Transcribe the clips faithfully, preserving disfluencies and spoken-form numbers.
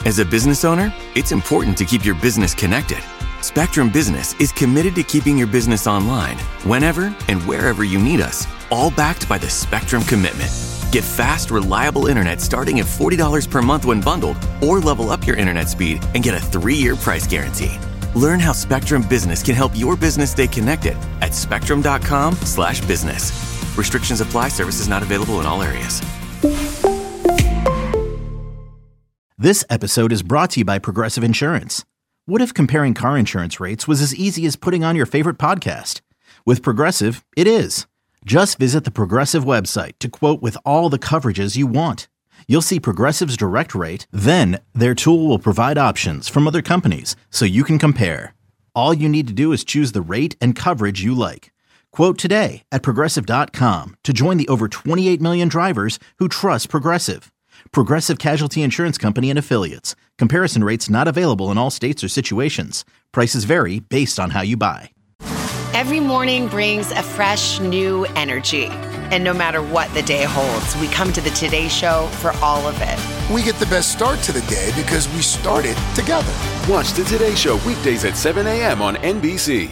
As a business owner, it's important to keep your business connected. Spectrum Business is committed to keeping your business online whenever and wherever you need us, all backed by the Spectrum Commitment. Get fast, reliable internet starting at forty dollars per month when bundled, or level up your internet speed and get a three-year price guarantee. Learn how Spectrum Business can help your business stay connected at spectrum.com slash business. Restrictions apply. Services not available in all areas. This episode is brought to you by Progressive Insurance. What if comparing car insurance rates was as easy as putting on your favorite podcast? With Progressive, it is. Just visit the Progressive website to quote with all the coverages you want. You'll see Progressive's direct rate, then their tool will provide options from other companies so you can compare. All you need to do is choose the rate and coverage you like. Quote today at progressive dot com to join the over twenty-eight million drivers who trust Progressive. Progressive Casualty Insurance Company and Affiliates. Comparison rates not available in all states or situations. Prices vary based on how you buy. Every morning brings a fresh, new energy. And no matter what the day holds, we come to the Today Show for all of it. We get the best start to the day because we started together. Watch the Today Show weekdays at seven a.m. on N B C.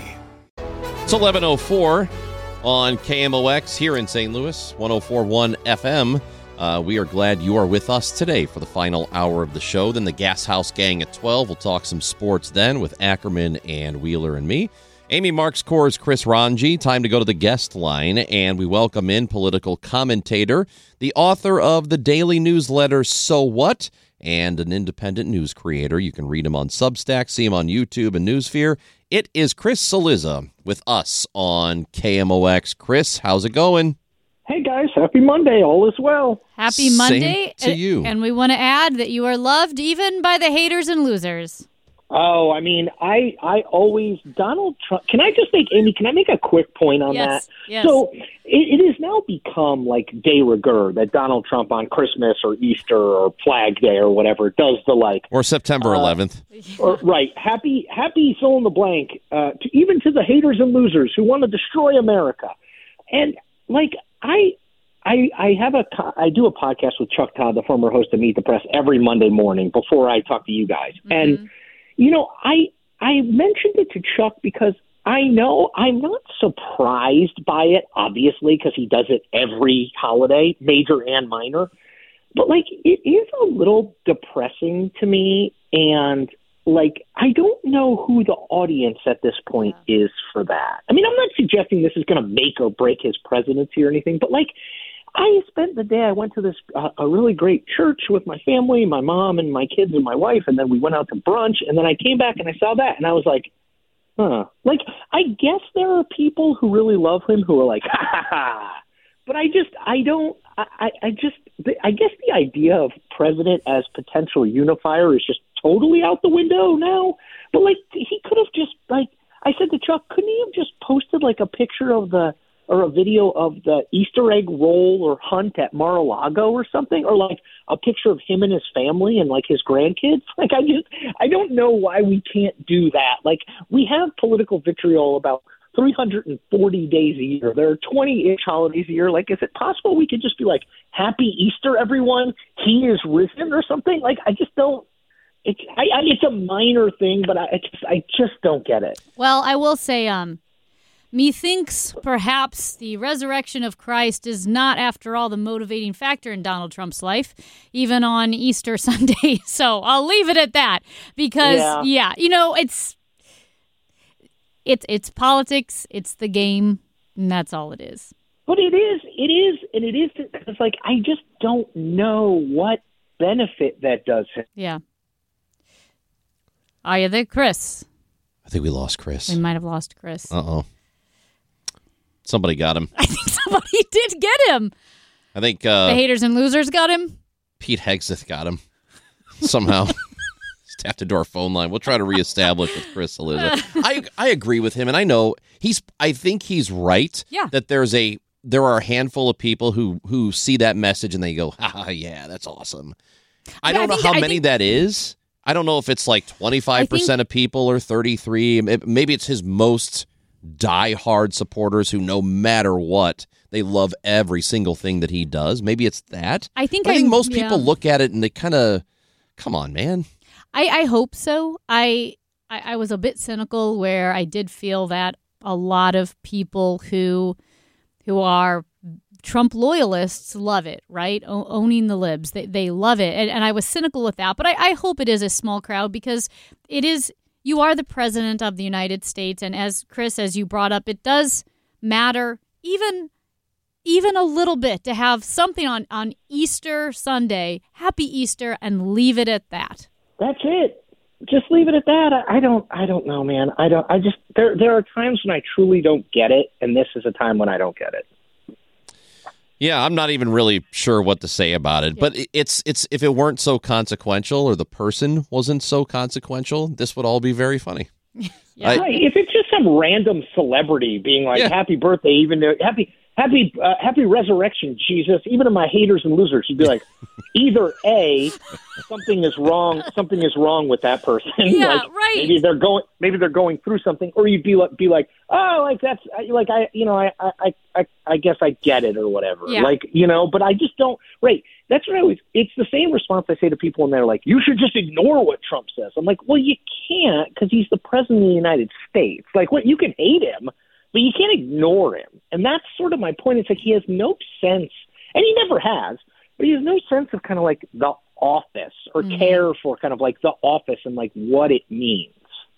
It's eleven oh four on K M O X here in Saint Louis, one oh four point one F M. Uh, we are glad you are with us today for the final hour of the show. Then the Gas House Gang at twelve. We'll talk some sports then with Ackerman and Wheeler and me. Amy Marks Core's Chris Ranji. Time to go to the guest line, and we welcome in political commentator, the author of the daily newsletter So What, and an independent news creator. You can read him on Substack, see him on YouTube and Newsphere. It is Chris Cillizza with us on K M O X. Chris, how's it going? Hey, guys. Happy Monday. All is well. Happy Monday. Same to you. And we want to add that you are loved even by the haters and losers. Oh, I mean, I I always, Donald Trump, can I just make, Amy, can I make a quick point on Yes, that? yes. So it, it has now become like de rigueur that Donald Trump on Christmas or Easter or Flag Day or whatever does the like. Or September eleventh. Uh, or, right. Happy, happy fill in the blank, uh, to, even to the haters and losers who want to destroy America. And like, I, I, I have a, I do a podcast with Chuck Todd, the former host of Meet the Press, every Monday morning before I talk to you guys. Mm-hmm. And, you know, I, I mentioned it to Chuck because I know I'm not surprised by it, obviously, because he does it every holiday, major and minor. But like, it is a little depressing to me. And like, I don't know who the audience at this point is for that. I mean, I'm not suggesting this is going to make or break his presidency or anything, but like, I spent the day, I went to this, uh, a really great church with my family, my mom and my kids and my wife, and then we went out to brunch, and then I came back and I saw that, and I was like, huh. Like, I guess there are people who really love him who are like, ha ha ha. But I just, I don't, I, I just, I guess the idea of president as potential unifier is just totally out the window now. But like, he could have just, like, I said to Chuck, couldn't he have just posted like a picture of the, or a video of the Easter egg roll or hunt at Mar-a-Lago or something, or like a picture of him and his family and like his grandkids? Like, I just, I don't know why we can't do that. Like, we have political vitriol about three hundred forty days a year. There are twenty-ish holidays a year. Like, is it possible we could just be like, Happy Easter, everyone? He is risen or something? Like, I just don't. It's, I, I, it's a minor thing, but I, I just, I just don't get it. Well, I will say, um, methinks perhaps the resurrection of Christ is not, after all, the motivating factor in Donald Trump's life, even on Easter Sunday. So I'll leave it at that because, yeah, yeah you know, it's it's it's politics, it's the game, and that's all it is. But it is, it is, and it is. It's like I just don't know what benefit that does him. Yeah. Are you there, Chris? I think we lost Chris. We might have lost Chris. Uh-oh. Somebody got him. I think somebody did get him. I think uh, the haters and losers got him. Pete Hegseth got him somehow. Just tapped into our phone line. We'll try to reestablish with Chris Cillizza. I I agree with him, and I know he's. I think he's right. Yeah. That there's a there are a handful of people who who see that message and they go, "Ha yeah, that's awesome." I yeah, don't I know think, how I many think, that is. I don't know if it's like twenty-five percent of people or thirty-three. Maybe it's his most diehard supporters who no matter what, they love every single thing that he does. Maybe it's that. I think, I think I'm, most yeah. people look at it and they kind of Come on, man. I, I hope so. I, I I was a bit cynical where I did feel that a lot of people who who are Trump loyalists love it, right? O- owning the libs. They they love it. And, and I was cynical with that. But I, I hope it is a small crowd because it is, you are the president of the United States. And as Chris, as you brought up, it does matter even even a little bit to have something on, on Easter Sunday, Happy Easter, and leave it at that. That's it. Just leave it at that. I, I don't I don't know, man. I don't I just there there are times when I truly don't get it, and this is a time when I don't get it. Yeah, I'm not even really sure what to say about it. Yeah. But it's it's if it weren't so consequential or the person wasn't so consequential, this would all be very funny. Yeah. I, right. If it's just some random celebrity being like, yeah. happy birthday, even though, happy happy uh, happy resurrection, Jesus, even to my haters and losers, you'd be like, either A, something is wrong, something is wrong with that person. Yeah, like, right. Maybe they're going maybe they're going through something, or you'd be like be like, oh, like that's like I you know, I I I, I guess I get it or whatever. Yeah. Like, you know, but I just don't right. That's what I always it's the same response I say to people when they're like, you should just ignore what Trump says. I'm like, well, you can't because he's the president of the United States. Like, what, you can hate him, but you can't ignore him. And that's sort of my point. It's like he has no sense, and he never has, but he has no sense of kind of like the office or mm-hmm. care for kind of like the office and like what it means.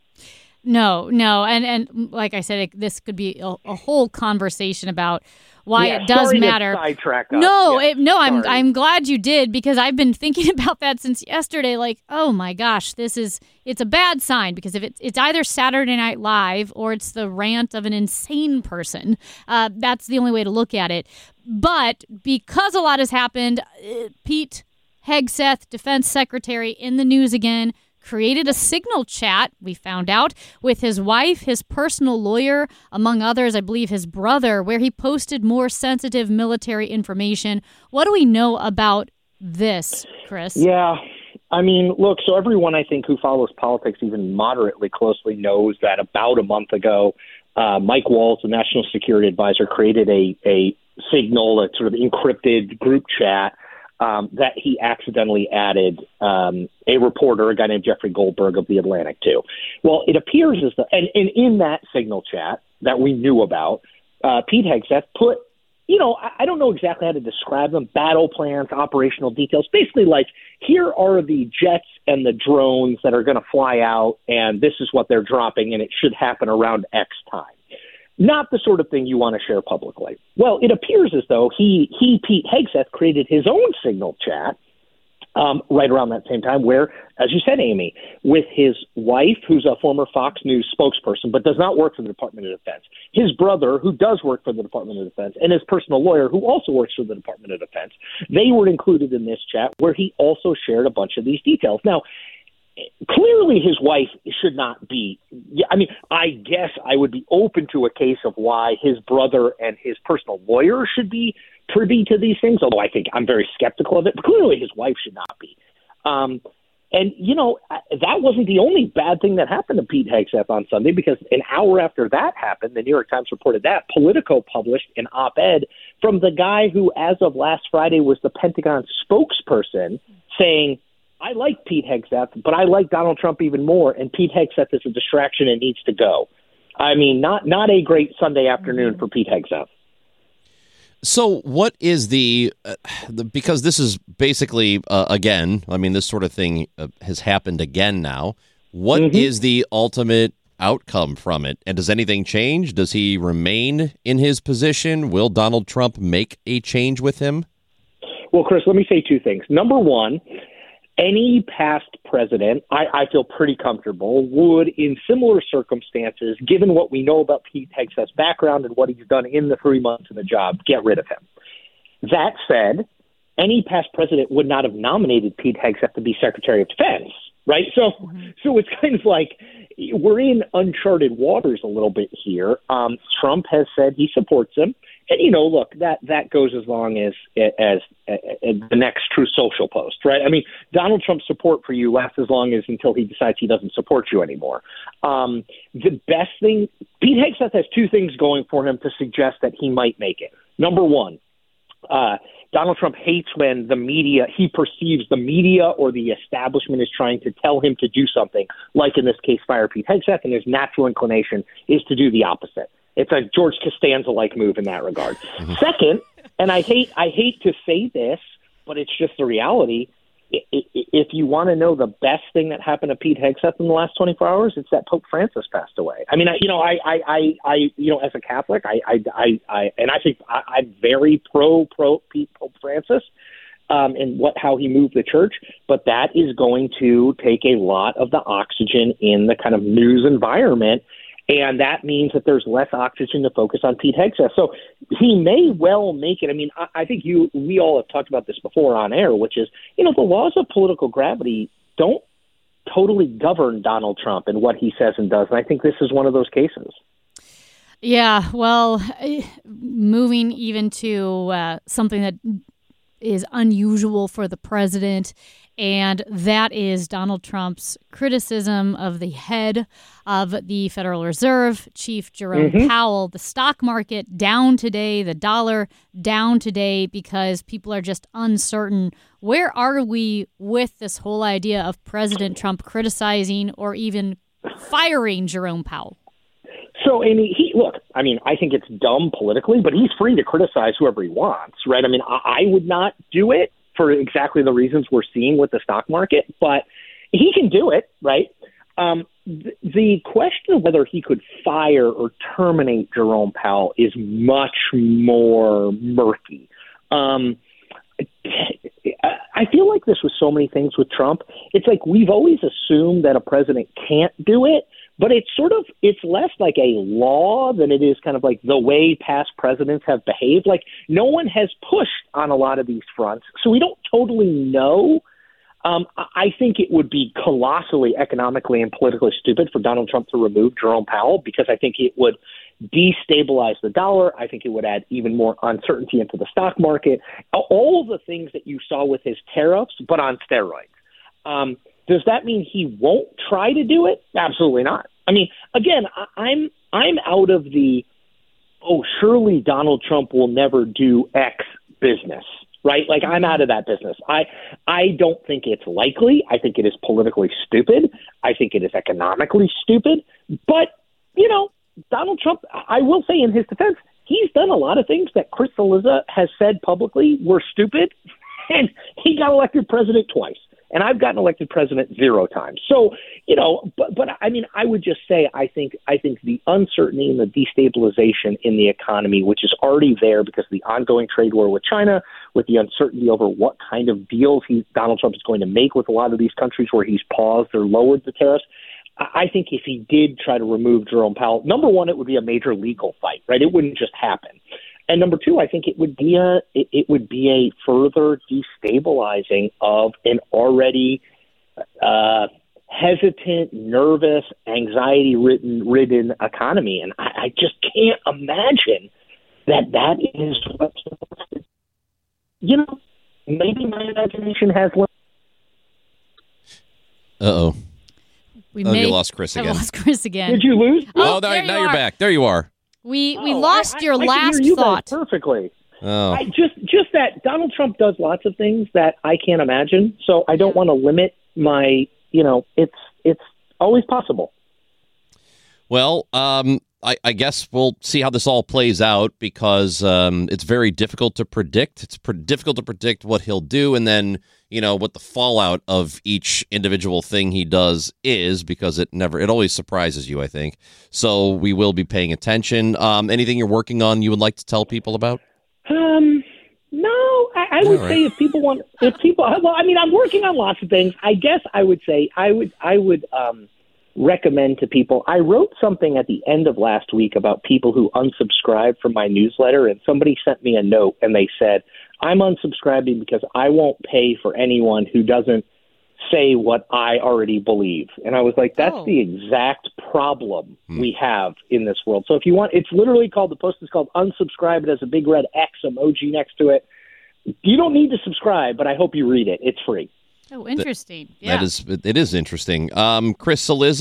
No, no. And, and like I said, it, this could be a, a whole conversation about why yeah, it does sorry matter. To sidetrack us. No, yeah, it, no, I'm sorry. I'm glad you did because I've been thinking about that since yesterday. Like, oh my gosh, this is it's a bad sign because if it's it's either Saturday Night Live or it's the rant of an insane person. Uh, that's the only way to look at it. But because a lot has happened, uh, Pete Hegseth, Defense Secretary, in the news again, created a Signal chat, we found out, with his wife, his personal lawyer, among others, I believe his brother, where he posted more sensitive military information. What do we know about this, Chris? Yeah. I mean, look, so everyone I think who follows politics even moderately closely knows that about a month ago, uh, Mike Waltz, the National Security Advisor, created a, a Signal, a sort of encrypted group chat Um, that he accidentally added um, a reporter, a guy named Jeffrey Goldberg of The Atlantic to. Well, it appears as though, and, and in that Signal chat that we knew about, uh, Pete Hegseth put, you know, I, I don't know exactly how to describe them, battle plans, operational details, basically like, here are the jets and the drones that are going to fly out, and this is what they're dropping, and it should happen around X time. Not the sort of thing you want to share publicly. Well, it appears as though he, he Pete Hegseth, created his own Signal chat um, right around that same time where, as you said, Amy, with his wife, who's a former Fox News spokesperson but does not work for the Department of Defense, his brother, who does work for the Department of Defense, and his personal lawyer, who also works for the Department of Defense, they were included in this chat where he also shared a bunch of these details. Now, clearly his wife should not be, I mean, I guess I would be open to a case of why his brother and his personal lawyer should be privy to these things, although I think I'm very skeptical of it, but clearly his wife should not be. Um, and, you know, that wasn't the only bad thing that happened to Pete Hegseth on Sunday, because an hour after that happened, the New York Times reported that, Politico published an op-ed from the guy who, as of last Friday, was the Pentagon spokesperson saying, I like Pete Hegseth, but I like Donald Trump even more, and Pete Hegseth is a distraction and needs to go. I mean, not not a great Sunday afternoon for Pete Hegseth. So what is the, uh, the because this is basically, uh, again, I mean, this sort of thing uh, has happened again now. What mm-hmm. is the ultimate outcome from it? And does anything change? Does he remain in his position? Will Donald Trump make a change with him? Well, Chris, let me say two things. Number one, any past president, I, I feel pretty comfortable, would, in similar circumstances, given what we know about Pete Hegseth's background and what he's done in the three months in the job, get rid of him. That said, any past president would not have nominated Pete Hegseth to be Secretary of Defense, right? So, mm-hmm. so it's kind of like we're in uncharted waters a little bit here. Um, Trump has said he supports him. And, you know, look, that, that goes as long as, as as the next Truth Social post, right? I mean, Donald Trump's support for you lasts as long as until he decides he doesn't support you anymore. Um, the best thing, Pete Hegseth has two things going for him to suggest that he might make it. Number one, uh, Donald Trump hates when the media, he perceives the media or the establishment is trying to tell him to do something, like in this case, fire Pete Hegseth, and his natural inclination is to do the opposite. It's a George Costanza-like move in that regard. Mm-hmm. Second, and I hate I hate to say this, but it's just the reality. If you want to know the best thing that happened to Pete Hegseth in the last twenty-four hours, it's that Pope Francis passed away. I mean, I, you know, I, I, I, I, you know, as a Catholic, I, I, I, I and I think I, I'm very pro pro Pete Pope Francis um, and what how he moved the church. But that is going to take a lot of the oxygen in the kind of news environment. And that means that there's less oxygen to focus on Pete Hegseth. So he may well make it. I mean, I, I think you, we all have talked about this before on air, which is, you know, the laws of political gravity don't totally govern Donald Trump and what he says and does. And I think this is one of those cases. Yeah, well, moving even to uh, something that is unusual for the president, and that is Donald Trump's criticism of the head of the Federal Reserve, Chief Jerome mm-hmm. Powell. The stock market down today, the dollar down today, because people are just uncertain. Where are we with this whole idea of President Trump criticizing or even firing Jerome Powell? So, Amy, he, look, I mean, I think it's dumb politically, but he's free to criticize whoever he wants, right? I mean, I, I would not do it for exactly the reasons we're seeing with the stock market, but he can do it, right? Um, th- the question of whether he could fire or terminate Jerome Powell is much more murky. Um, I feel like this with so many things with Trump. It's like we've always assumed that a president can't do it, but it's sort of, it's less like a law than it is kind of like the way past presidents have behaved. Like no one has pushed on a lot of these fronts, so we don't totally know. Um, I think it would be colossally economically and politically stupid for Donald Trump to remove Jerome Powell, because I think it would destabilize the dollar. I think it would add even more uncertainty into the stock market. All the things that you saw with his tariffs, but on steroids. Um, Does that mean he won't try to do it? Absolutely not. I mean, again, I, I'm I'm out of the, oh, surely Donald Trump will never do X business, right? Like I'm out of that business. I I don't think it's likely. I think it is politically stupid. I think it is economically stupid. But, you know, Donald Trump, I will say in his defense, he's done a lot of things that Chris Cillizza has said publicly were stupid, and he got elected president twice. And I've gotten elected president zero times. So, you know, but, but I mean, I would just say I think I think the uncertainty and the destabilization in the economy, which is already there because of the ongoing trade war with China, with the uncertainty over what kind of deals he, Donald Trump is going to make with a lot of these countries where he's paused or lowered the tariffs. I think if he did try to remove Jerome Powell, number one, it would be a major legal fight, right? It wouldn't just happen. And number two, I think it would be a it, it would be a further destabilizing of an already uh, hesitant, nervous, anxiety-ridden ridden economy, and I, I just can't imagine that that is what, you know. Maybe my imagination has. Uh oh. We oh, may you lost Chris again. I lost Chris again. Did you lose? Oh, oh now, there now you you're are. back. There you are. We we Oh, lost I, your I, I last hear you thought. guys perfectly. Oh. I just just that Donald Trump does lots of things that I can't imagine, so I don't want to limit my. You know, it's it's always possible. Well, um, I, I guess we'll see how this all plays out, because um, it's very difficult to predict. It's pre- difficult to predict what he'll do, and then, you know, what the fallout of each individual thing he does is, because it never, it always surprises you, I think. So we will be paying attention. Um, anything you're working on you would like to tell people about? Um, no, I, I would All right. say if people want, if people, well, I mean, I'm working on lots of things. I guess I would say I would, I would, um, recommend to people. I wrote something at the end of last week about people who unsubscribed from my newsletter, and somebody sent me a note and they said, I'm unsubscribing because I won't pay for anyone who doesn't say what I already believe. And I was like, that's Oh. the exact problem Hmm. we have in this world. So if you want, it's literally called, the post is called Unsubscribe. It has a big red X emoji next to it. You don't need to subscribe, but I hope you read it. It's free. Oh, interesting. Yeah. That is, it is interesting. Um, Chris Cillizza,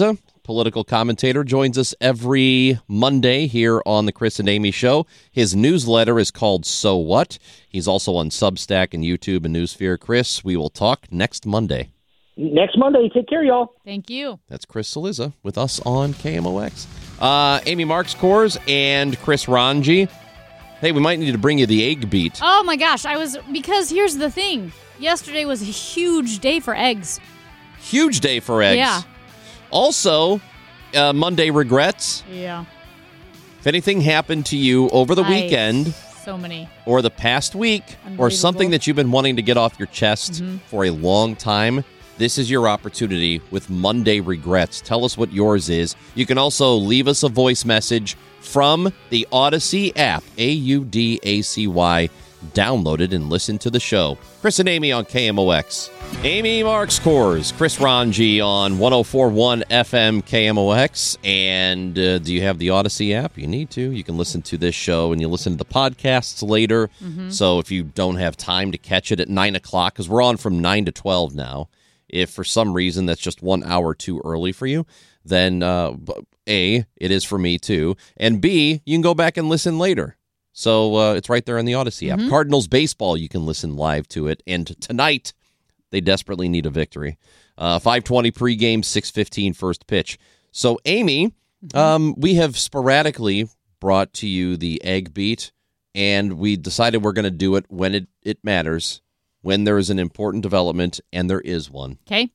political commentator, joins us every Monday here on the Chris and Amy Show. His newsletter is called So What? He's also on Substack and YouTube and Newsphere. Chris, we will talk next Monday. Next Monday. Take care, y'all. Thank you. That's Chris Cillizza with us on K M O X. Uh, Amy Marks Kors and Chris Ranji. Hey, we might need to bring you the egg beat. Oh, my gosh. I was, because here's the thing. Yesterday was a huge day for eggs. Huge day for eggs. Yeah. Also, uh, Monday regrets. Yeah. If anything happened to you over the I, weekend, so many, or the past week, or something that you've been wanting to get off your chest mm-hmm. for a long time, this is your opportunity with Monday regrets. Tell us what yours is. You can also leave us a voice message from the Odyssey app, A U D A C Y. Download it and listen to the show. Chris and Amy on K M O X. Amy Marks Kors, Chris Ranji on one oh four point one F M K M O X. And uh, do you have the Odyssey app? You need to. You can listen to this show and you listen to the podcasts later. Mm-hmm. So if you don't have time to catch it at nine o'clock, because we're on from nine to twelve now, if for some reason that's just one hour too early for you, then uh, A, it is for me too. And B, you can go back and listen later. So uh, it's right there on the Odyssey app. Mm-hmm. Cardinals baseball, you can listen live to it. And tonight, they desperately need a victory. Uh, five twenty pregame, six fifteen first pitch. So, Amy, mm-hmm. um, we have sporadically brought to you the egg beat, and we decided we're going to do it when it, it matters, when there is an important development, and there is one. Okay.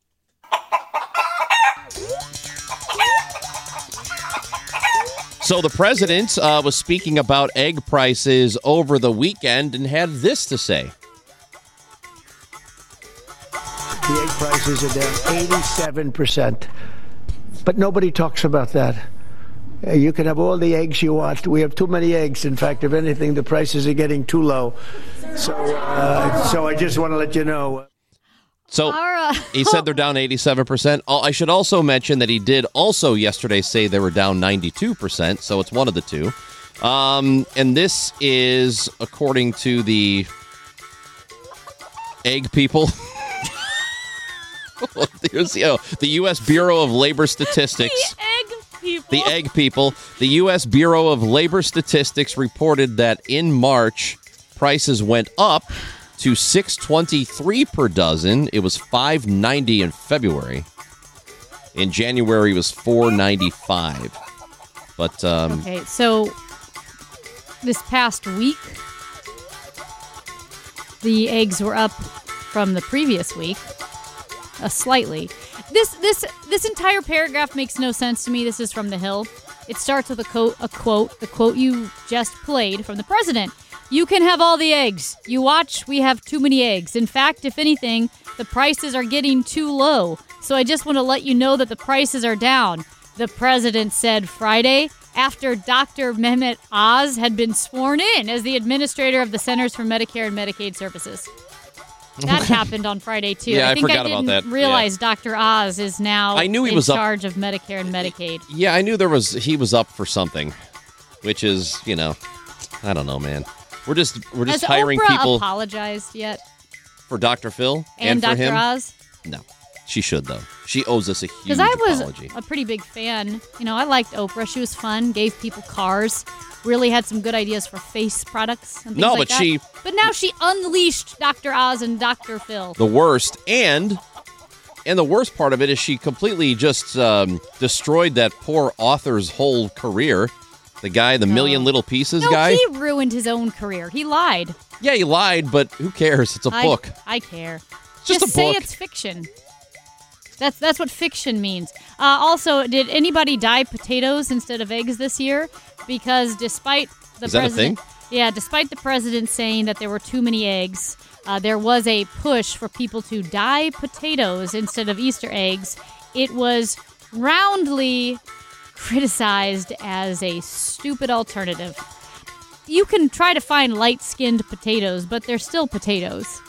So the president uh, was speaking about egg prices over the weekend and had this to say. The egg prices are down eighty-seven percent. But nobody talks about that. Uh, you can have all the eggs you want. We have too many eggs. In fact, if anything, the prices are getting too low. So, uh, so I just want to let you know. So he said they're down eighty-seven percent. I should also mention that he did also yesterday say they were down ninety-two percent, so it's one of the two. Um, and this is according to the egg people. There's, you know, the U S Bureau of Labor Statistics. The egg people. The egg people. The U S Bureau of Labor Statistics reported that in March, prices went up to six twenty-three per dozen. It was five ninety in February. In January, it was four ninety-five. But um, okay, so this past week, the eggs were up from the previous week, uh, slightly. This this this entire paragraph makes no sense to me. This is from The Hill. It starts with a quote, a quote, the quote you just played from the president. You can have all the eggs. You watch, we have too many eggs. In fact, if anything, the prices are getting too low. So I just want to let you know that the prices are down, the president said Friday after Doctor Mehmet Oz had been sworn in as the administrator of the Centers for Medicare and Medicaid Services. That happened on Friday, too. Yeah, I, I think forgot I didn't about that. realize Yeah. Doctor Oz is now I knew he in was charge up. of Medicare and Medicaid. Yeah, I knew there was he was up for something, which is, you know, I don't know, man. We're just we're just Has hiring Oprah people apologized yet? for Doctor Phil and, And, for Doctor him. Oz? No, she should though. She owes us a huge Because I was apology. a pretty big fan. You know, I liked Oprah. She was fun, gave people cars, really had some good ideas for face products and things No, like but that. she- But now she unleashed Doctor Oz and Doctor Phil. The worst, and and the worst part of it is she completely just um, destroyed that poor author's whole career. The guy, the Million Little Pieces no, guy. he ruined his own career. He lied. Yeah, he lied, but who cares? It's a I, book. I care. Just a say book. it's fiction. That's that's what fiction means. Uh, also, did anybody dye potatoes instead of eggs this year? Because despite the Is that a president, thing? yeah, despite the president saying that there were too many eggs, uh, there was a push for people to dye potatoes instead of Easter eggs. It was roundly criticized as a stupid alternative. You can try to find light-skinned potatoes, but they're still potatoes.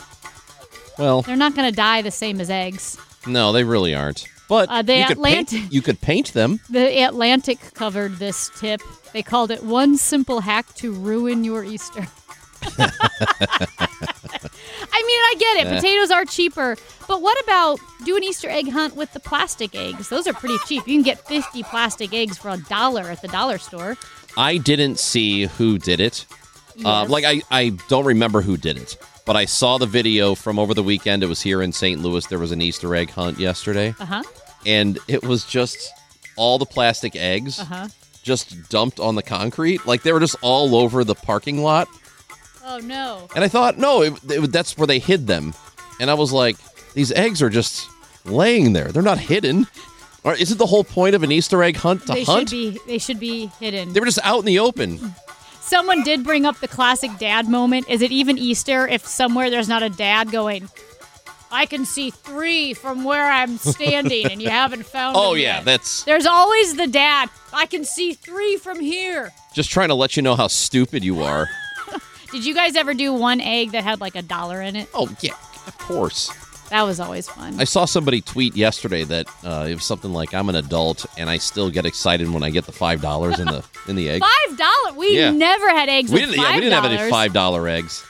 Well, They're not going to dye the same as eggs. no, they really aren't. But Uh, the you, could Atlantic- paint, you could paint them. The Atlantic covered this tip. They called it one simple hack to ruin your Easter. I mean, I get it. Eh. Potatoes are cheaper. But what about do an Easter egg hunt with the plastic eggs? Those are pretty cheap. You can get fifty plastic eggs for a dollar at the dollar store. I didn't see who did it. Yes. Uh, like, I, I don't remember who did it. But I saw the video from over the weekend. It was here in Saint Louis. There was an Easter egg hunt yesterday. Uh-huh. And it was just all the plastic eggs Uh-huh. just dumped on the concrete. Like, they were just all over the parking lot. Oh, no. And I thought, no, it, it, that's where they hid them. And I was like, these eggs are just laying there. They're not hidden. Or isn't the whole point of an Easter egg hunt to They hunt? should be they should be hidden. They were just out in the open. Someone did bring up the classic dad moment. Is it even Easter if somewhere there's not a dad going, I can see three from where I'm standing and you haven't found Oh, them yeah, yet. that's There's always the dad. I can see three from here. just trying to let you know how stupid you are. Did you guys ever do one egg that had like a dollar in it? Oh, yeah, of course. That was always fun. I saw somebody tweet yesterday that uh, it was something like, I'm an adult and I still get excited when I get the five dollars in the in the egg. Five dollars? We Yeah. never had eggs we with didn't, five yeah, we didn't have any dollars. five dollar eggs.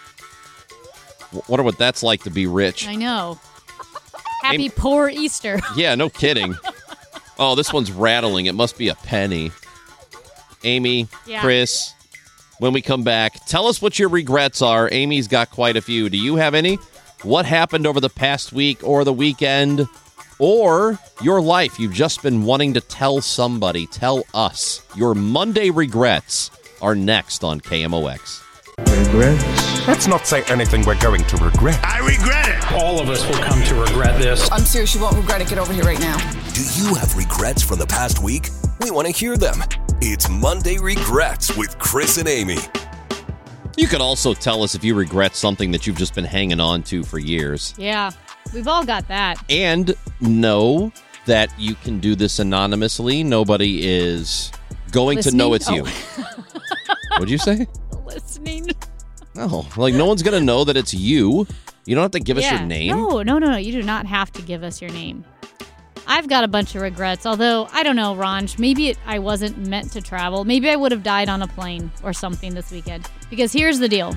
W- Wonder what that's like to be rich. I know. Happy Amy- poor Easter. Yeah, no kidding. Oh, this one's rattling. It must be a penny. Amy, Yeah. Chris, when we come back, tell us what your regrets are. Amy's got quite a few. Do you have any? What happened over the past week or the weekend or your life you've just been wanting to tell somebody? Tell us. Your Monday regrets are next on K M O X. Regrets? Let's not say anything we're going to regret. I regret it! All of us will come to regret this. I'm serious, you won't regret it. Get over here right now. Do you have regrets from the past week? We want to hear them. It's Monday Regrets with Chris and Amy. You could also tell us if you regret something that you've just been hanging on to for years. Yeah, we've all got that. And know that you can do this anonymously. Nobody is going Listening? to know it's Oh. you. What'd you say? Listening. No, like no one's going to know that it's you. You don't have to give us Yeah. your name. No, no, no, no. You do not have to give us your name. I've got a bunch of regrets, although, I don't know, Ranj, maybe it, I wasn't meant to travel. Maybe I would have died on a plane or something this weekend. Because here's the deal.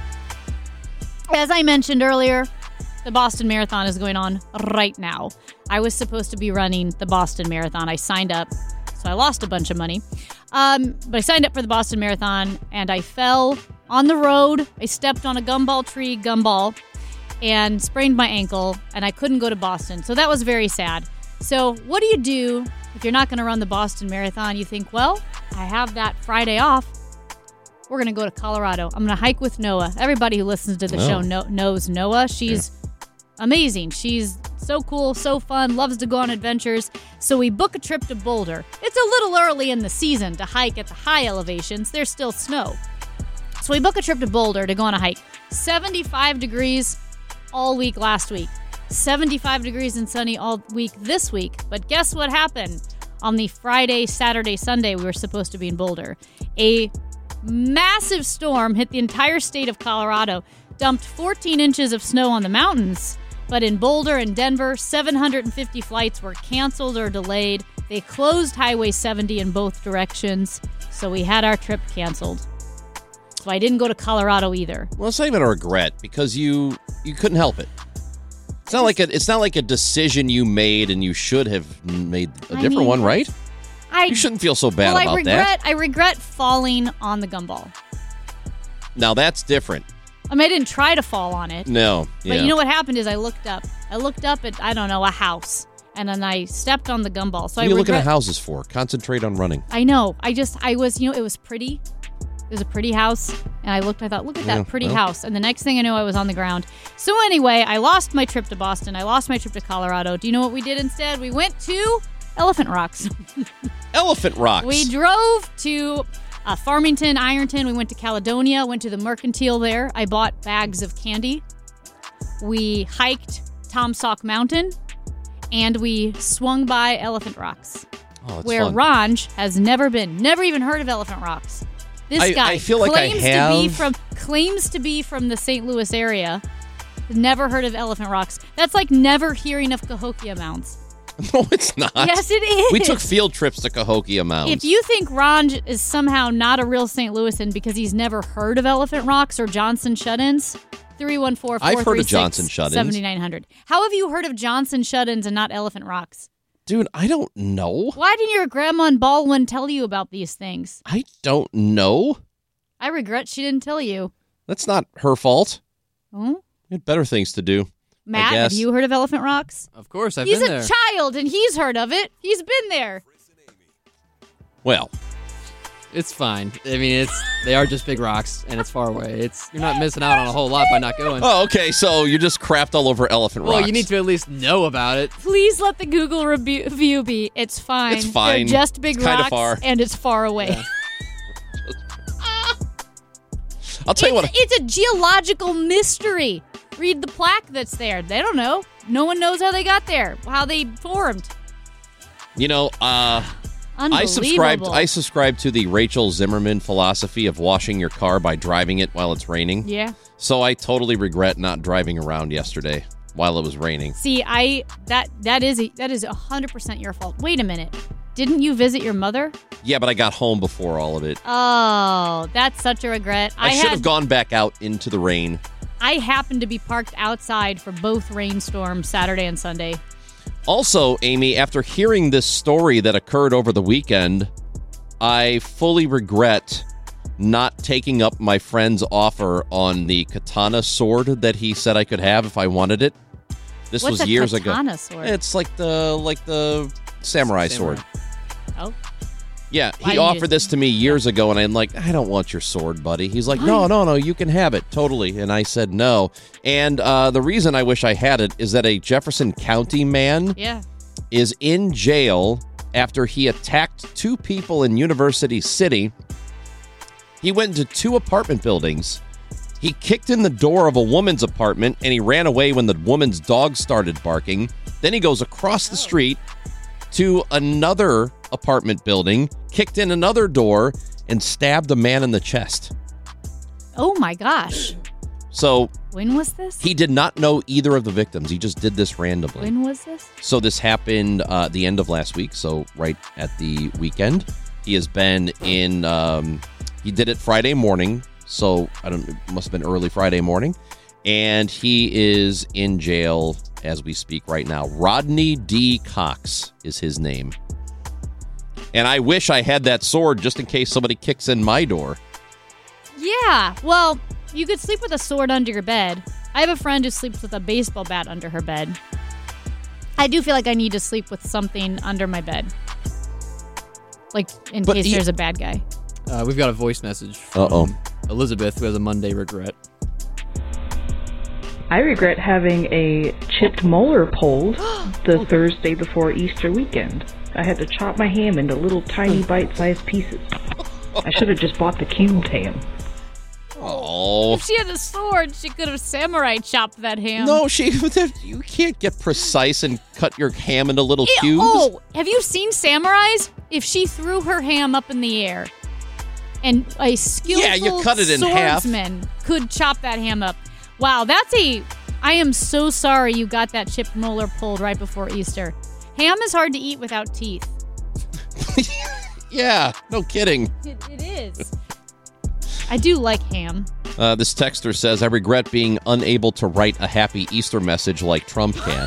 As I mentioned earlier, the Boston Marathon is going on right now. I was supposed to be running the Boston Marathon. I signed up, so I lost a bunch of money. Um, but I signed up for the Boston Marathon, and I fell on the road. I stepped on a gumball tree, gumball, and sprained my ankle, and I couldn't go to Boston. So that was very sad. So what do you do if you're not going to run the Boston Marathon? You think, well, I have that Friday off. We're going to go to Colorado. I'm going to hike with Noah. Everybody who listens to the Oh. show know, knows Noah. She's amazing. She's so cool, so fun, loves to go on adventures. So we book a trip to Boulder. It's a little early in the season to hike at the high elevations. There's still snow. So we book a trip to Boulder to go on a hike. seventy-five degrees all week last week. seventy-five degrees and sunny all week this week. But guess what happened? On the Friday, Saturday, Sunday, we were supposed to be in Boulder. A massive storm hit the entire state of Colorado, dumped fourteen inches of snow on the mountains. But in Boulder and Denver, seven hundred fifty flights were canceled or delayed. They closed Highway seventy in both directions. So we had our trip canceled. So I didn't go to Colorado either. Well, it's not even a regret because you you couldn't help it. It's not like a it's not like a decision you made and you should have made a I different mean, one, right? I, You shouldn't feel so bad well, about I regret, that. I regret falling on the gumball. Now that's different. I mean, I didn't try to fall on it. No, But yeah. you know what happened is I looked up. I looked up at, I don't know, a house. And then I stepped on the gumball. So what are I you regret, looking at houses for? Concentrate on running. I know. I just, I was, you know, it was pretty. It was a pretty house. And I looked, I thought, look at that Yeah, pretty well. house. And the next thing I knew, I was on the ground. So anyway, I lost my trip to Boston. I lost my trip to Colorado. Do you know what we did instead? We went to Elephant Rocks. Elephant Rocks. We drove to uh, Farmington, Ironton. We went to Caledonia, went to the Mercantile there. I bought bags of candy. We hiked Tom Sauk Mountain, and we swung by Elephant Rocks, Oh, that's where fun. Ranj has never been, never even heard of Elephant Rocks. This I- guy I feel like I claims to be have. from claims to be from the Saint Louis area. Never heard of Elephant Rocks. That's like never hearing of Cahokia Mounds. No, it's not. Yes, it is. We took field trips to Cahokia Mounds. If you think Ron is somehow not a real Saint Louisan because he's never heard of Elephant Rocks or Johnson Shut-ins, three one four, four three six, seven nine zero zero. How have you heard of Johnson Shut-ins and not Elephant Rocks? Dude, I don't know. Why didn't your grandma in Baldwin tell you about these things? I don't know. I regret she didn't tell you. That's not her fault. Oh? You had better things to do. Matt, have you heard of Elephant Rocks? Of course, I've he's been there. He's a child, and he's heard of it. He's been there. Well, it's fine. I mean, it's they are just big rocks, and it's far away. It's You're not missing out on a whole lot by not going. Oh, okay, so you just crapped all over Elephant well, Rocks. Well, you need to at least know about it. Please let the Google review be, it's fine. It's fine. They're just big it's rocks, far. and it's far away. Yeah. I'll tell it's, you what. It's a geological mystery. Read the plaque that's there. They don't know. No one knows how they got there, how they formed. You know, uh, I subscribed. I subscribe to the Rachel Zimmerman philosophy of washing your car by driving it while it's raining. Yeah. So I totally regret not driving around yesterday while it was raining. See, I that that is a, that is a hundred percent your fault. Wait a minute. Didn't you visit your mother? Yeah, but I got home before all of it. Oh, that's such a regret. I, I should had, have gone back out into the rain. I happened to be parked outside for both rainstorms, Saturday and Sunday. Also, Amy, after hearing this story that occurred over the weekend, I fully regret not taking up my friend's offer on the katana sword that he said I could have if I wanted it. This What's was a years katana ago. Sword? It's like the like the samurai, samurai. sword. Oh. Yeah, Why he offered this to me years ago, and I'm like, I don't want your sword, buddy. He's like, no, no, no, you can have it, totally. And I said no. And uh, the reason I wish I had it is that a Jefferson County man yeah. is in jail after he attacked two people in University City. He went into two apartment buildings. He kicked in the door of a woman's apartment, and he ran away when the woman's dog started barking. Then he goes across the street to another apartment building, kicked in another door, and stabbed a man in the chest. Oh my gosh. So when was this? He did not know either of the victims. He just did this randomly. When was this? So this happened uh, the end of last week, so right at the weekend. He has been in, um, he did it Friday morning, so I don't, it must have been early Friday morning. And he is in jail as we speak right now. Rodney D. Cox is his name. And I wish I had that sword just in case somebody kicks in my door. Yeah, well, you could sleep with a sword under your bed. I have a friend who sleeps with a baseball bat under her bed. I do feel like I need to sleep with something under my bed. Like, in But case he- there's a bad guy. Uh, we've got a voice message from Uh-oh. Elizabeth, who has a Monday regret. I regret having a chipped molar pulled the Thursday before Easter weekend. I had to chop my ham into little tiny bite-sized pieces. I should have just bought the cubed ham. Oh. If she had a sword, she could have samurai chopped that ham. No, she. You can't get precise and cut your ham into little Ew, cubes. Oh, have you seen samurais? If she threw her ham up in the air, and a skillful Yeah, you cut it in half. swordsman could chop that ham up. Wow, that's a... I am so sorry you got that chipped molar pulled right before Easter. Ham is hard to eat without teeth. Yeah, no kidding. It, it is. I do like ham. Uh, this texter says, I regret being unable to write a happy Easter message like Trump can.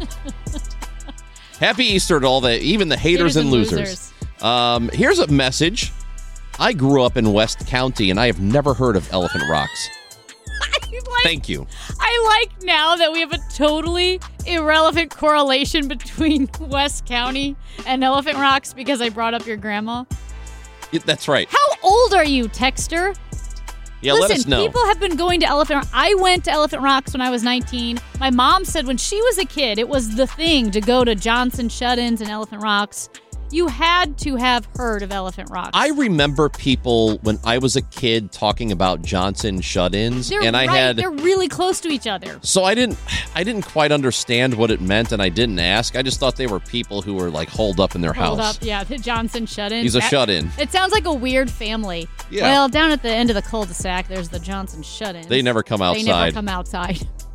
Happy Easter to all the, even the haters, Haters and and losers. losers. Um, here's a message. I grew up in West County, and I have never heard of Elephant Rocks. Like, Thank you. I like now that we have a totally irrelevant correlation between West County and Elephant Rocks because I brought up your grandma. Yeah, that's right. How old are you, texter? Yeah, Listen, let us know. people have been going to Elephant Rocks. I went to Elephant Rocks when I was nineteen. My mom said when she was a kid, it was the thing to go to Johnson Shut-ins and Elephant Rocks. You had to have heard of Elephant Rocks. I remember people when I was a kid talking about Johnson shut-ins, They're and I right. had They're really close to each other. so I didn't I didn't quite understand what it meant, and I didn't ask. I just thought they were people who were like holed up in their Hold house. up, yeah, the Johnson Shut-in. He's a That- shut-in. It sounds like a weird family. Yeah. Well, down at the end of the cul-de-sac, there's the Johnson Shut-ins. They never come They never outside. come outside.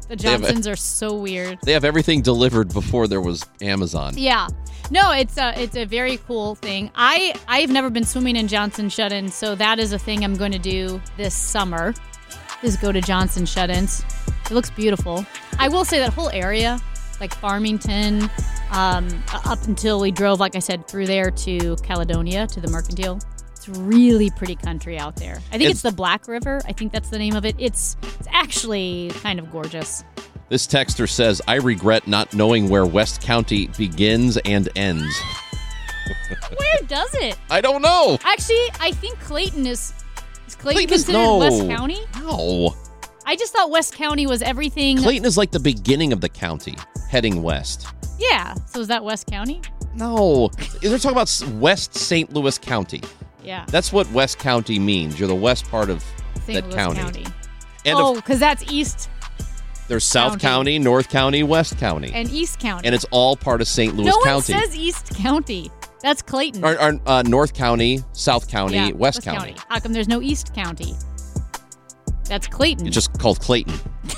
The Johnsons are so weird. They have everything delivered before there was Amazon. Yeah. No, it's a, it's a very cool thing. I, I've never been swimming in Johnson Shut-ins, so that is a thing I'm going to do this summer, is go to Johnson Shut-ins. It looks beautiful. I will say that whole area, like Farmington, um, up until we drove, like I said, through there to Caledonia, to the Mercantile. It's really pretty country out there. I think it's, it's the Black River. I think that's the name of it. It's it's actually kind of gorgeous. This texter says, I regret not knowing where West County begins and ends. Where does it? I don't know. Actually, I think Clayton is... Is Clayton Clayton is- considered no. West County? No. I just thought West County was everything... Clayton is like the beginning of the county, heading west. Yeah. So is that West County? No. They're talking about West Saint Louis County. Yeah. That's what West County means. You're the west part of Saint that Louis county. County. And oh, of- because that's East There's South County. County, North County, West County. and East County. And it's all part of Saint Louis no County. one says East County. That's Clayton. Or, or, uh, North County, South County, Yeah, West, County. How come there's no East County? That's Clayton. It's just called Clayton.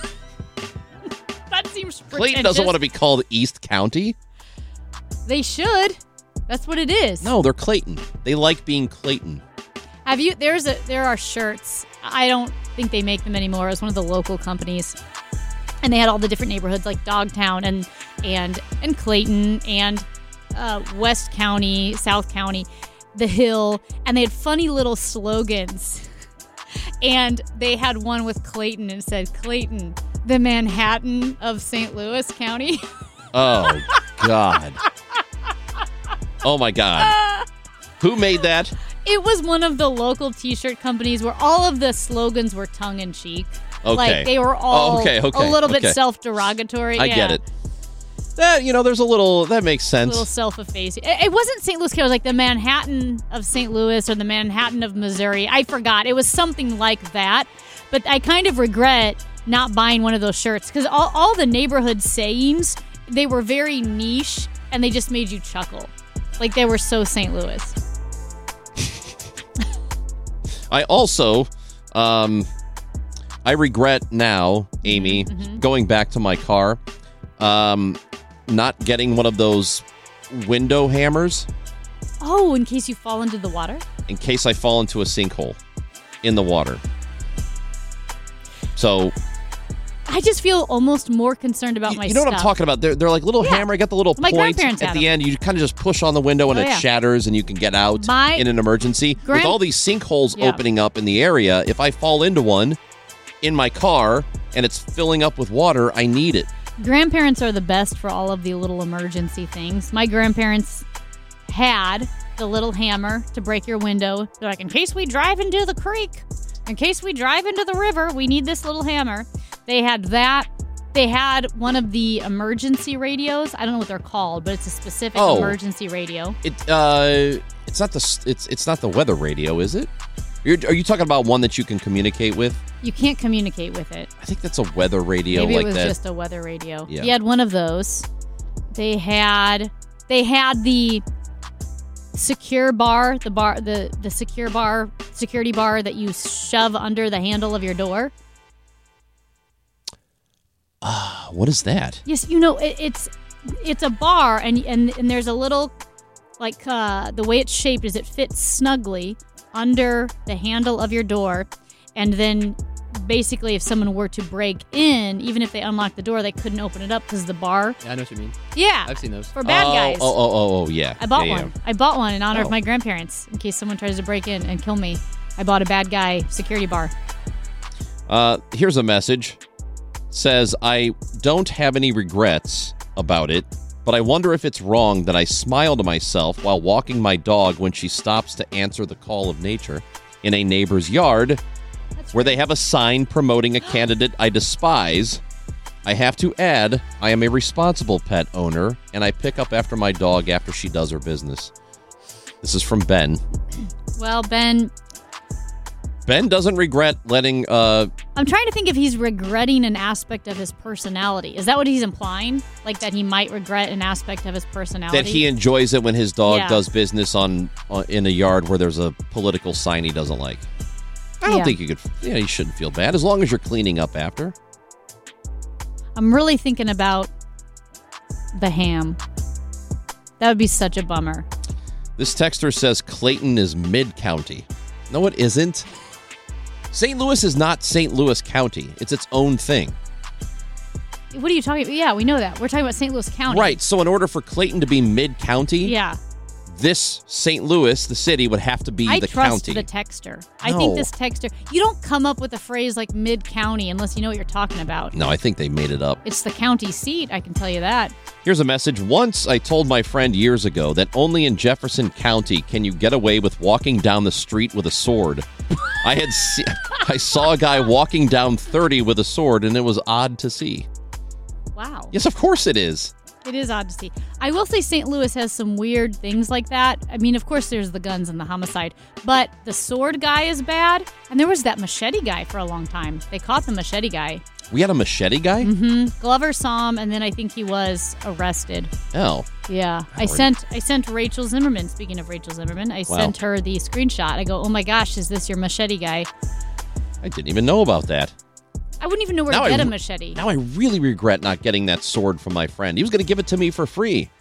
That seems Clayton doesn't want to be called East County. They should. That's what it is. No, they're Clayton. They like being Clayton. Have you? There's a. There are shirts. I don't think they make them anymore. It was one of the local companies, and they had all the different neighborhoods like Dogtown and and and Clayton and uh, West County, South County, the Hill, and they had funny little slogans. And they had one with Clayton and said, "Clayton, the Manhattan of Saint Louis County." Oh God. Oh my God. Who made that? It was one of the local T-shirt companies where all of the slogans were tongue-in-cheek. Okay. Like, they were all Oh, okay, okay, a little bit okay. self-derogatory. I yeah. get it. That, you know, there's a little, that makes A sense. little self-effacing. It, it wasn't Saint Louis County. It was like the Manhattan of Saint Louis or the Manhattan of Missouri. I forgot. It was something like that. But I kind of regret not buying one of those shirts because all, all the neighborhood sayings, they were very niche and they just made you chuckle. Like they were so Saint Louis. I also, um, I regret now, Amy, Mm-hmm. going back to my car, um, not getting one of those window hammers Oh, in case you fall into the water? in case I fall into a sinkhole in the water. So, I just feel almost more concerned about my you know stuff. what I'm talking about? They're, they're like little Yeah. hammer. I got the little My point grandparents at had the them. end. You kind of just push on the window and Oh, it yeah. shatters and you can get out My in an emergency. grand- With all these sinkholes Yeah. opening up in the area, if I fall into one in my car and it's filling up with water, I need it. Grandparents are the best for all of the little emergency things. My grandparents had the little hammer to break your window. They're like, in case we drive into the creek, in case we drive into the river, we need this little hammer. They had that. They had one of the emergency radios. I don't know what they're called, but it's a specific Oh. emergency radio. It uh, it's not the s- it's it's not the weather radio, is it? You're, are you talking about one that you can communicate with? You can't communicate with it. I think that's a weather radio Maybe like it was that. just a weather radio. Yeah. He had one of those. They had they had the secure bar, the bar the, the secure bar security bar that you shove under the handle of your door. Ah, what is that? Yes, you know, it, it's it's a bar and and and there's a little like uh, the way it's shaped is it fits snugly under the handle of your door, and then basically if someone were to break in, even if they unlocked the door, they couldn't open it up because the bar. Yeah, I know what you mean. Yeah, I've seen those. for bad oh, guys. Oh, oh, oh, oh, yeah. I bought Yeah, one. yeah. I bought one in honor Oh. of my grandparents in case someone tries to break in and kill me. I bought a bad guy security bar. Uh, here's a message. Says, I don't have any regrets about it, but I wonder if it's wrong that I smile to myself while walking my dog when she stops to answer the call of nature in a neighbor's yard where they have a sign promoting a candidate I despise. I have to add, I am a responsible pet owner, and I pick up after my dog after she does her business. This is from Ben. Well, Ben, Ben doesn't regret letting... Uh, I'm trying to think if he's regretting an aspect of his personality. Is that what he's implying? Like that he might regret an aspect of his personality? that he enjoys it when his dog Yeah. does business on, on in a yard where there's a political sign he doesn't like. I don't Yeah. think you could. Yeah, you shouldn't feel bad as long as you're cleaning up after. I'm really thinking about the ham. That would be such a bummer. This texter says Clayton is mid-county. No, it isn't. Saint Louis is not Saint Louis County. It's its own thing. What are you talking about? Yeah, we know that. We're talking about Saint Louis County. Right. So in order for Clayton to be mid-county, yeah, this Saint Louis, the city, would have to be I the trust county. the texter. I No. think this texter, you don't come up with a phrase like mid-county unless you know what you're talking about. No, I think they made it up. It's the county seat, I can tell you that. Here's a message. Once I told my friend years ago that only in Jefferson County can you get away with walking down the street with a sword. I had se- I saw a guy walking down thirty with a sword, and it was odd to see. Wow. Yes, of course it is. It is odd to see. I will say Saint Louis has some weird things like that. I mean, of course, there's the guns and the homicide, but the sword guy is bad. And there was that machete guy for a long time. They caught the machete guy. We had a machete guy? Mm-hmm. Glover saw him, and then I think he was arrested. Oh. Yeah. I sent I sent Rachel Zimmerman, speaking of Rachel Zimmerman, I Wow. sent her the screenshot. I go, oh my gosh, is this your machete guy? I didn't even know about that. I wouldn't even know where Now to get I- a machete. Now I really regret not getting that sword from my friend. He was going to give it to me for free.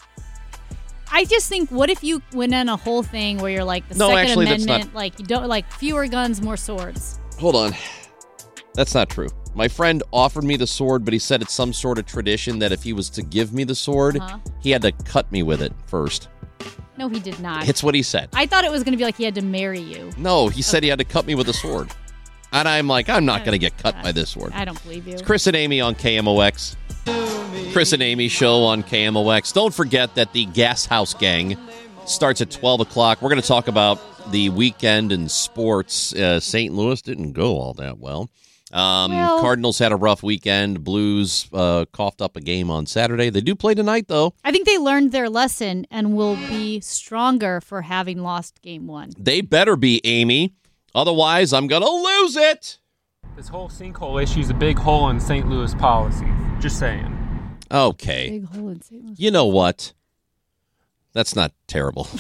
I just think, what if you went on a whole thing where you're like, the No, Second actually, that's Amendment, not- like, you don't, like, fewer guns, more swords. Hold on. That's not true. My friend offered me the sword, but he said it's some sort of tradition that if he was to give me the sword, Uh-huh. he had to cut me with it first. No, he did not. It's what he said. I thought it was going to be like he had to marry you. No, he said he had to cut me with a sword. And I'm like, I'm not going to get cut by this sword. I don't believe you. It's Chris and Amy on K M O X. Chris and Amy show on K M O X. Don't forget that the Gas House Gang starts at twelve o'clock. We're going to talk about the weekend in sports. Uh, Saint Louis didn't go all that well. Um, Well- Cardinals had a rough weekend. Blues uh, coughed up a game on Saturday. They do play tonight, though. I think they learned their lesson and will be stronger for having lost game one. They better be, Amy. Otherwise, I'm going to lose it. This whole sinkhole issue is a big hole in Saint Louis policy. Just saying. Okay. Big hole in Saint Louis. You know what? That's not terrible.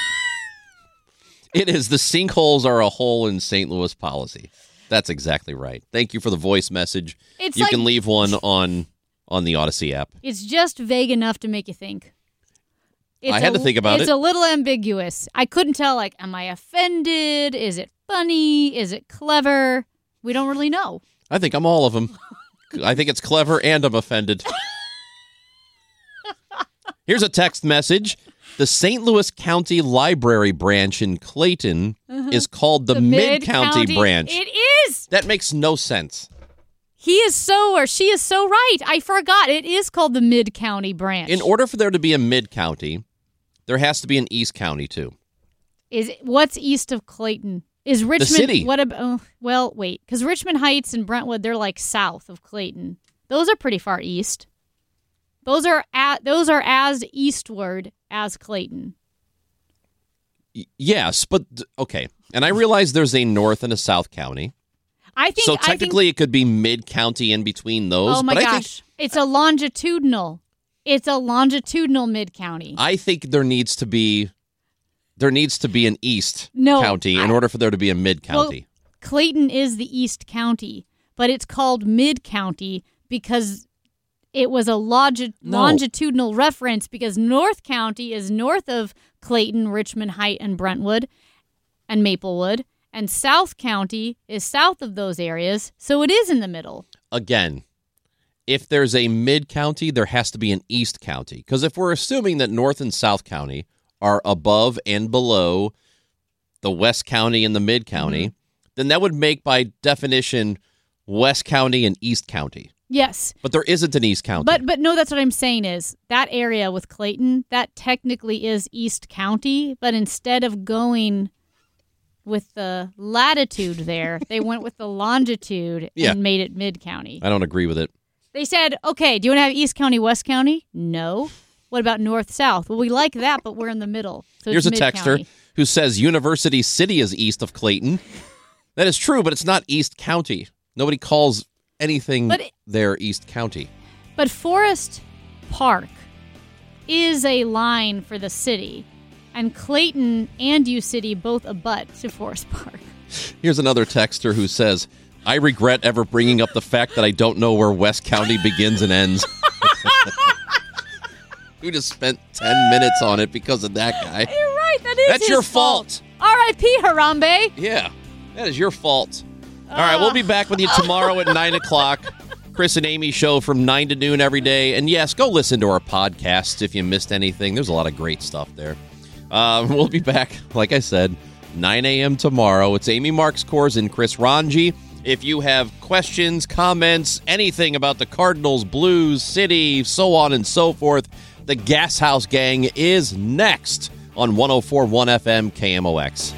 It is. The sinkholes are a hole in Saint Louis policy. That's exactly right. Thank you for the voice message. It's you like- can leave one on on the Odyssey app. It's just vague enough to make you think. It's I had a- to think about it's it. a little ambiguous. I couldn't tell, like, am I offended? Is it funny? Is it clever? We don't really know. I think I'm all of them. I think it's clever and I'm offended. Here's a text message. The Saint Louis County Library branch in Clayton Uh-huh. is called the, The Mid-County Mid-County- branch. It is. That makes no sense. He is so, or she is so right. I forgot. It is called the Mid-County branch. In order for there to be a mid-county, there has to be an East County, too. Is what's east of Clayton? Is Richmond city. What about? Oh, well, wait, because Richmond Heights and Brentwood, they're like south of Clayton. Those are pretty far east. Those are at those are as eastward as Clayton. Y- Yes, but, okay. And I realize there's a North and a South County. I think So I think- technically it could be mid-county in between those. oh my but gosh, I think, it's a longitudinal. It's a longitudinal mid county. I think there needs to be there needs to be an East No, County in I- order for there to be a mid-county. Well, Clayton is the East County, but it's called Mid County because it was a longi- No. longitudinal reference because North County is north of Clayton, Richmond Height, and Brentwood, and Maplewood, and South County is south of those areas, so it is in the middle. Again, if there's a mid-county, there has to be an East County. Because if we're assuming that North and South County are above and below the West County and the Mid-County, then that would make, by definition, West County and East County. Yes. But there isn't an East County. But but no, that's what I'm saying is that area with Clayton, that technically is East County, but instead of going with the latitude there, they went with the longitude Yeah. and made it Mid County. I don't agree with it. They said, okay, do you want to have East County, West County? No. What about North, South? Well, we like that, but we're in the middle. So Here's a it's texter Mid-County. who says University City is east of Clayton. That is true, but it's not East County. Nobody calls anything But it- there East County. But Forest Park is a line for the city, and Clayton and U City both abut to Forest Park. Here's another texter who says, I regret ever bringing up the fact that I don't know where West County begins and ends. We just spent ten minutes on it because of that guy. You're right. That is That's his your fault. R I P Harambe. Yeah, that is your fault. All right, we'll be back with you tomorrow at nine o'clock. Chris and Amy show from nine to noon every day. And yes, go listen to our podcast if you missed anything. There's a lot of great stuff there. Um, we'll be back, like I said, nine a.m. tomorrow. It's Amy Marks Kors and Chris Ranji. If you have questions, comments, anything about the Cardinals, Blues, City, so on and so forth, the Gas House Gang is next on one oh four point one F M K M O X.